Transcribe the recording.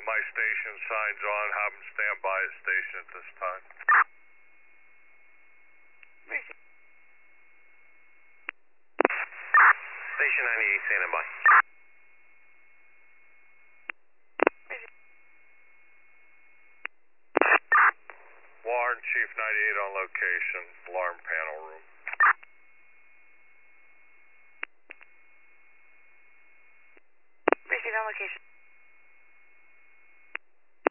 my station signs on. Have them stand by at station at this time. Station 98, standing by. Warren, Chief 98 on location, alarm panel room. Receive on location.